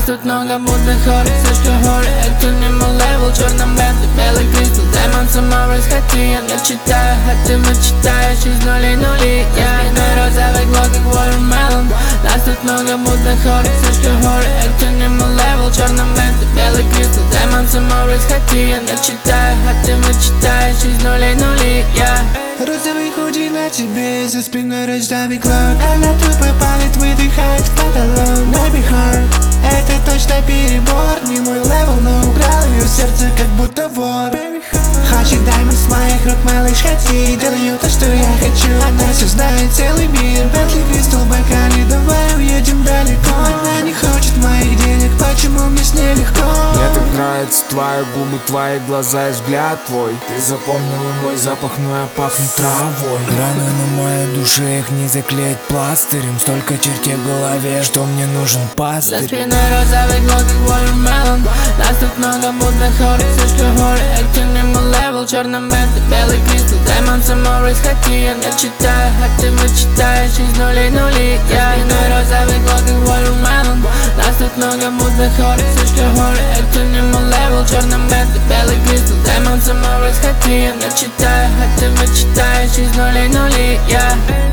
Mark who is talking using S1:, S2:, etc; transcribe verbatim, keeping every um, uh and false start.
S1: тут много мутных хоров, слишком хоры. Это не мой левел, черном бенты, белый кристалл. Демон самого расхоти, я не читаю, а ты мечтаешь из нулей нули. Я на розовый глок, как watermelon. Нас тут много мутных хоров, слишком хоры. Это не мой левел, черном бенты, белый кристалл. Демон самого расхоти, я не читаю, а ты мечтаешь из нулей нули.
S2: Розовый худи на тебе, за спиной розовый клок. Она тупо палит, выдыхает в потолок. Baby heart, это точно перебор. Не мой левел, но украл ее сердце, как будто вор. Хочет даймонд с моих рук, малыш, хоти. Делаю то, что я хочу, она все знает, целый мир. Бентли, Кристалл, Бакали, давай уедем далеко. Она не хочет моих денег, почему мне с ней легко?
S3: Мне так нравятся твои губы, твои глаза и взгляд твой. Ты запомнила мой запах, но я пахну травой. Раны на моей душе, их не заклеить пластырем. Столько чертей в голове, что мне нужен пастырь.
S1: За спиной розовый глок, как watermelon. Нас тут много мутных хоров, слишком хоры. Это не мой левел, черном бенты, белый кристалл. Демон самого расхоти, я не читаю, а ты мечтаешь из нулей нули. За спиной розовый глок, как watermelon. Нас тут много мутных хоров, слишком хоры. Это не мой левел, черном бенты, белый кристалл. Демон самого расхоти, я не читаю, а ты мечтаешь из нулей нули.